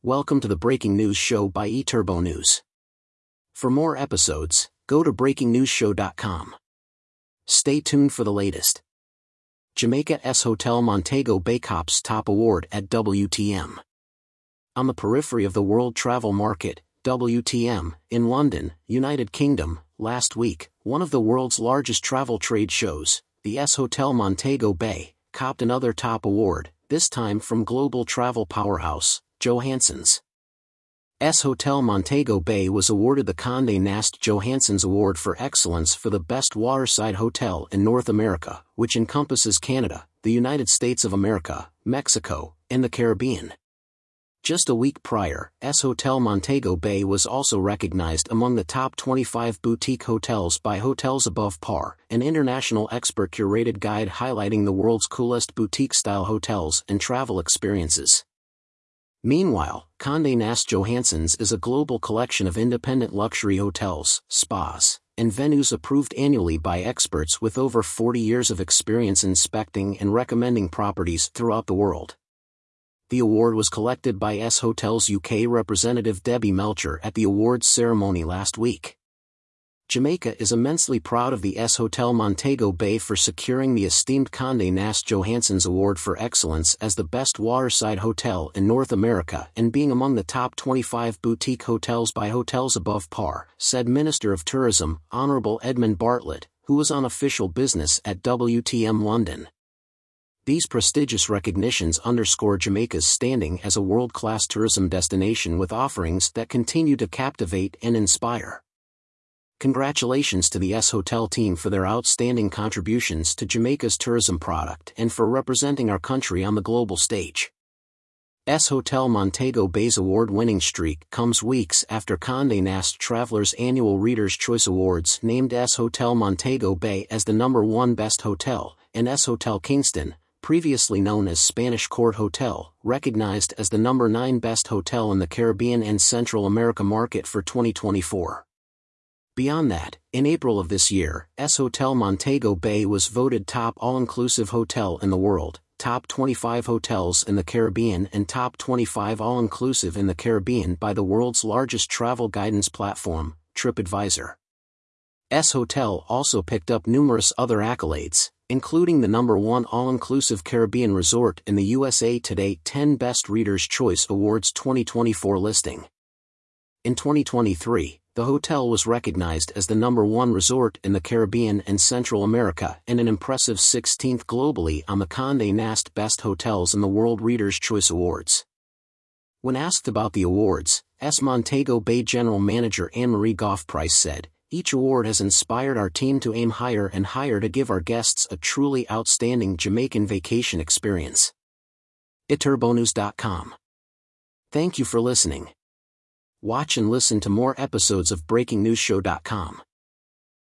Welcome to the Breaking News Show by eTurbo News. For more episodes, go to breakingnewsshow.com. Stay tuned for the latest. Jamaica's Hotel Montego Bay cops top award at WTM. On the periphery of the World Travel Market, WTM, in London, United Kingdom, last week, one of the world's largest travel trade shows, the Hotel Montego Bay, copped another top award, this time from global travel powerhouse, Johansons. Hotel Montego Bay was awarded the Condé Nast Johansons Award for Excellence for the Best Waterside Hotel in North America, which encompasses Canada, the United States of America, Mexico, and the Caribbean. Just a week prior, Hotel Montego Bay was also recognized among the top 25 boutique hotels by Hotels Above Par, an international expert-curated guide highlighting the world's coolest boutique-style hotels and travel experiences. Meanwhile, Condé Nast Johansons is a global collection of independent luxury hotels, spas, and venues approved annually by experts with over 40 years of experience inspecting and recommending properties throughout the world. The award was collected by Hotels UK representative Debbie Melcher at the awards ceremony last week. Jamaica is immensely proud of the Hotel Montego Bay for securing the esteemed Condé Nast Johansons Award for Excellence as the best waterside hotel in North America and being among the top 25 boutique hotels by Hotels Above Par, said Minister of Tourism, Honourable Edmund Bartlett, who was on official business at WTM London. These prestigious recognitions underscore Jamaica's standing as a world-class tourism destination with offerings that continue to captivate and inspire. Congratulations to the Hotel team for their outstanding contributions to Jamaica's tourism product and for representing our country on the global stage. Hotel Montego Bay's award-winning streak comes weeks after Condé Nast Travelers' annual Reader's Choice Awards named Hotel Montego Bay as the #1 best hotel, and Hotel Kingston, previously known as Spanish Court Hotel, recognized as the #9 best hotel in the Caribbean and Central America market for 2024. Beyond that, in April of this year, Hotel Montego Bay was voted top all-inclusive hotel in the world, top 25 hotels in the Caribbean and top 25 all-inclusive in the Caribbean by the world's largest travel guidance platform, TripAdvisor. Hotel also picked up numerous other accolades, including the #1 all-inclusive Caribbean resort in the USA Today 10 Best Reader's Choice Awards 2024 listing. In 2023, the hotel was recognized as the #1 resort in the Caribbean and Central America and an impressive 16th globally on the Condé Nast Best Hotels in the World Reader's Choice Awards. When asked about the awards, Montego Bay General Manager Anne-Marie Goff-Price said, "Each award has inspired our team to aim higher and higher to give our guests a truly outstanding Jamaican vacation experience." eTurboNews.com. Thank you for listening. Watch and listen to more episodes of BreakingNewsShow.com.